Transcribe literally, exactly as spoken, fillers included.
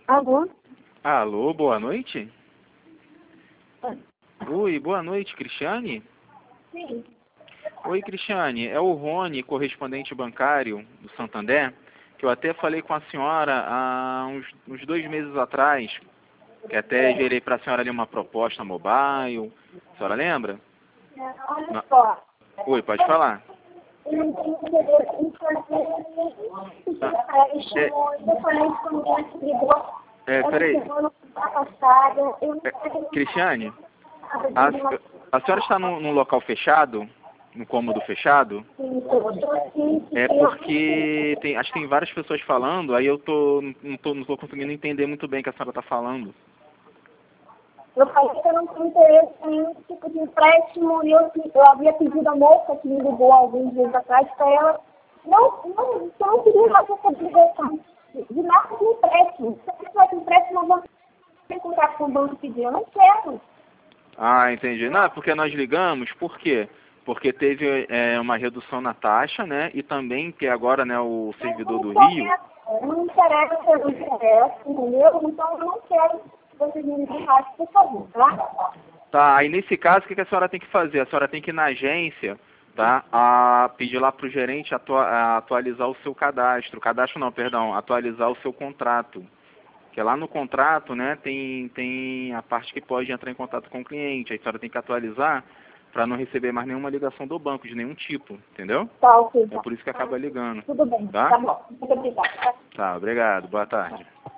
Alô? Alô, boa noite. Oi. Oi, boa noite, Cristiane? Sim. Oi, Cristiane, é o Rony, correspondente bancário do Santander, que eu até falei com a senhora há uns, uns dois meses atrás, que até gerei para a senhora ali uma proposta mobile. A senhora lembra? Olha Não. só. Oi, pode falar. Eu não tenho interesse em fazer. Ah, Eu falei com o que brigou. é, Ela peraí. chegou no passada. Eu não É, sei. Cristiane, a, a senhora está num, num local fechado? No cômodo fechado? É porque tem, acho que tem várias pessoas falando, aí eu tô, não tô, não tô conseguindo entender muito bem o que a senhora está falando. Eu falei que eu não tenho interesse em nenhum tipo de empréstimo e eu, eu havia pedido a moça que me ligou alguns dias atrás para ela não, não, eu não queria mais essa obrigação de, de nada de empréstimo. Se eu quiser empréstimo, eu vou ter contato com o banco pedir. Eu não quero. Ah, entendi. Não, é porque nós ligamos, por quê? Porque teve é, uma redução na taxa, né? E também que agora, né, o servidor do Rio... Não me interessa, eu não interessa, entendeu? Então eu não quero que vocês me enterrassem, por favor, tá? Tá, aí nesse caso, o que que a senhora tem que fazer? A senhora tem que ir na agência, tá? A pedir lá pro gerente atua, a atualizar o seu cadastro. Cadastro não, perdão, atualizar o seu contrato. Porque lá no contrato, né, tem, tem a parte que pode entrar em contato com o cliente. Aí a senhora tem que atualizar para não receber mais nenhuma ligação do banco, de nenhum tipo, entendeu? Tá, ok, É tá. por isso que acaba ligando. Tudo bem, Tá? tá bom. Muito obrigada. Tá, obrigado. Boa tarde.